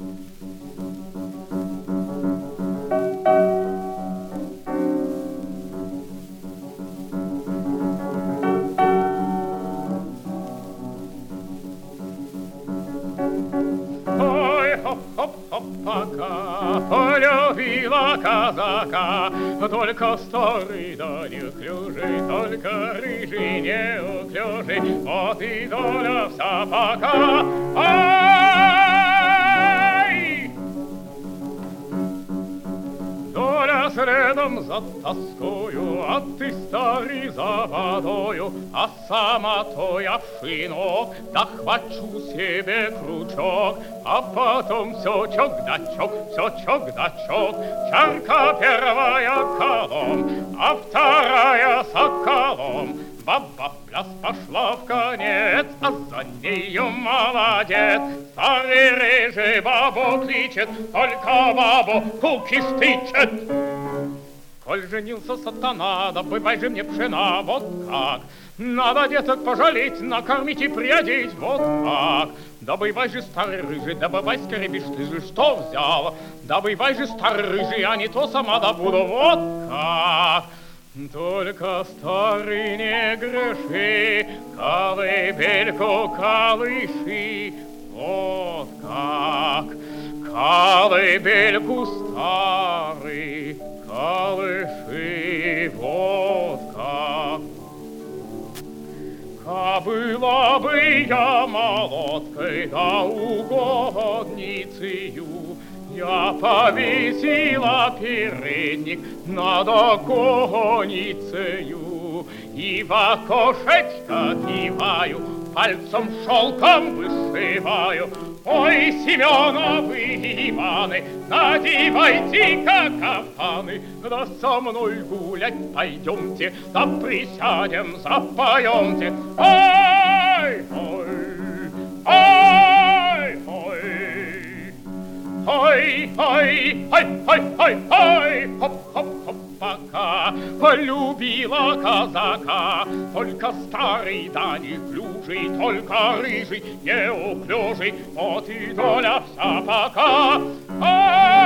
Пока полюбила казака, только старый да неуклюжий, только рыжий неуклюжий, вот и доля вся пока. Ай! Доля следом за тоскою, а ты старый за водою, а сама-то я в шинок, да хвачу себе крючок, а потом все чок-да-чок, все чок-да-чок. Чарка первая колом, а вторая соколом. Баба в пляс пошла в конец, а за нею молодец. Старый рыжий бабу кличет, только бабу куки стычет. Коль женился сатана, добывай же мне пшена, вот как. Надо деток пожалеть, накормить и приодеть, вот как. Добывай же, старый рыжий, добывай скорее, бишь ты же что взял? Добывай же, старый рыжий, а не то сама добуду, вот как. Только старый не греши, колыбельку колыши, вот как. Колыбельку старый колыши, вот как. Была бы я молодкой да угодницею, я повесила передник над оконницею и в окошечко киваю, пальцем шелком вышиваю. Ой, Семеновы Иваны, надевайте-ка кафтаны, да со мной гулять пойдемте, да присядем, запоемте. Ай, ой, ай, ой. Ой, ой, ой, ой, ой, ой, хоп-хоп-хоп, пока полюбила казака, только старый да неуклюжий, только рыжий неуклюжий, вот и доля вся пока.